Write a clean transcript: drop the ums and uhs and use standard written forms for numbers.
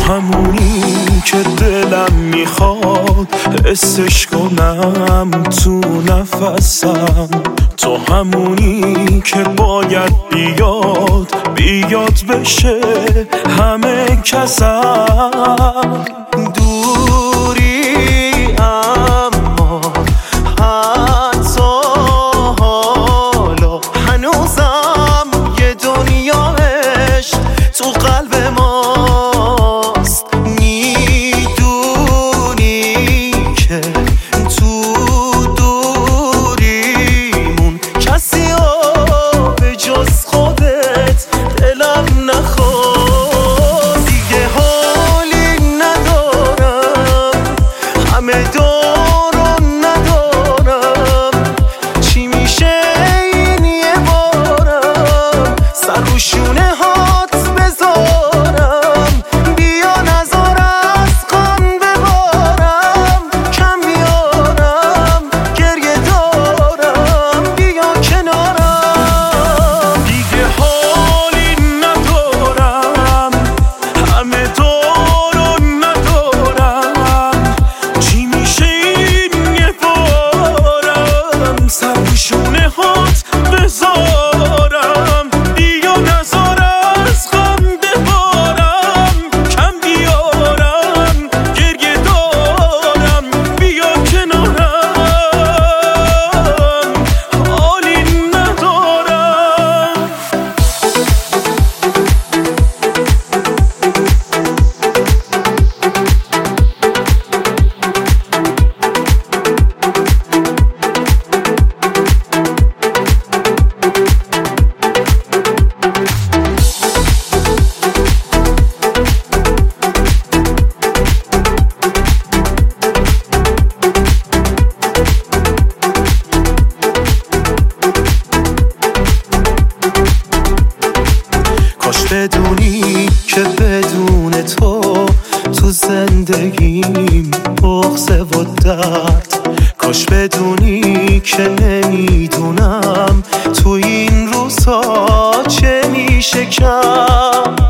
همونی که دلم میخواد حسش کنم تو نفسم، تو همونی که باید بیاد بشه همه کسم. دوری اما حتی حالا هنوزم یه دنیا عشق تو قلب ماست. میدونی که تو دوریمون کسی ها به جز خودت دلم نخواد. دیگه حالی ندارم، همه دارو ندارم، چی میشه این یه بارم سر رو شونه هات بذارم. بیا نذار از غم ببارم، کم بیارم گریه دارم، بیا کنارم. دیگه حالی ندارم، همه دارو ندارم، چی میشه این یه بارم سر رو شونه هات بذارم. بیا نذار از غم ببارم، کم بیارم گریه دارم، بیا کنارم. حالی ندارم. کاش بدونی که بدون تو زندگیم بغضه و درد. کاش بدونی که نمیدونم تو این روزها چه میشه کرد.